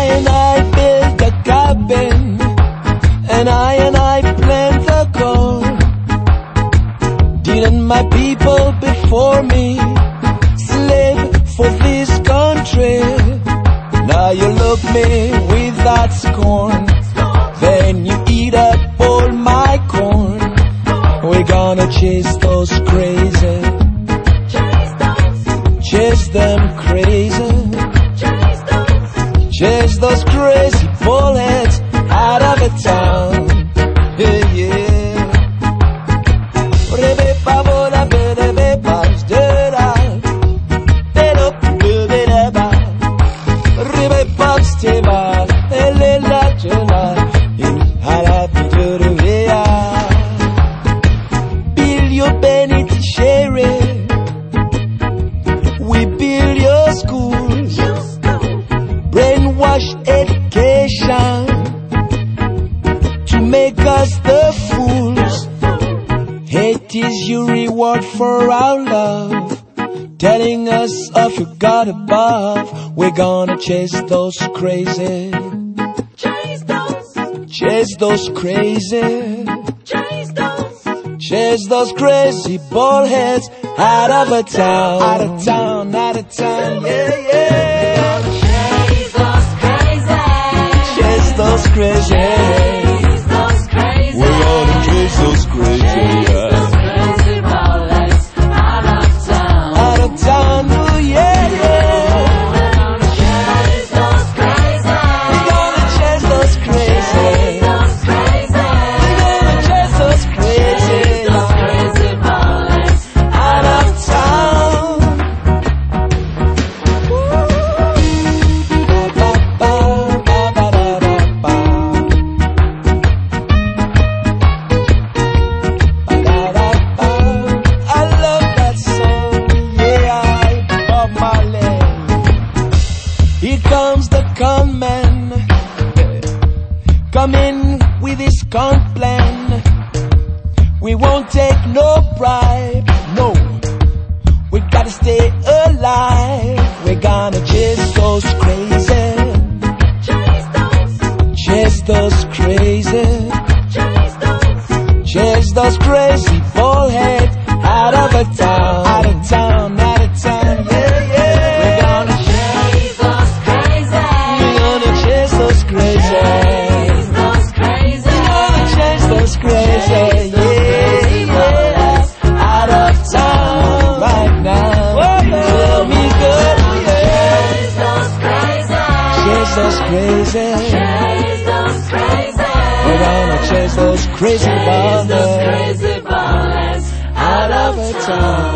I built a cabin, and I plant the corn. Didn't my people before me slave for this country? Now you look me with that scorn, then you eat up all my corn. We're gonna chase those crazy, chase them crazy, chase those crazy bullets out of the town. Yeah, yeah. Build your beneficiary, we build your schools, brainwash education to make us the fools. Hate is your reward for our love, telling us of your God above. We're gonna chase those crazy, chase those crazy, chase those crazy bullheads out of a town, out of town, out of town, yeah, yeah. Chase those crazy, Chase those crazy, chase those crazy, we're gonna chase those crazy, chase yeah. those crazy bullets out of town, Out of town, oh yeah, yeah. we're gonna chase those crazy, We're gonna chase those crazy, those crazy, we're gonna chase those crazy, those crazy bullets out of town. Ba, ba, ba, ba, da, da, ba. Ba, da, da, ba. I love that song, yeah, Bob Marley. Here comes the gunman, coming with his con plan. We won't take no bribe, no. We gotta stay alive. We're gonna chase those crazy, chase those crazy, chase those crazy bullheads out of a town, out of town, out of town, yeah, yeah. We're gonna chase those crazy, we're gonna chase those crazy, chase those crazy, we're gonna chase those crazy, yeah, yeah. Out of town right now. Feel me good, yeah. chase those crazy, Chase those crazy, chase those crazy, we're gonna chase those crazy chase those bullets crazy bullets out of town.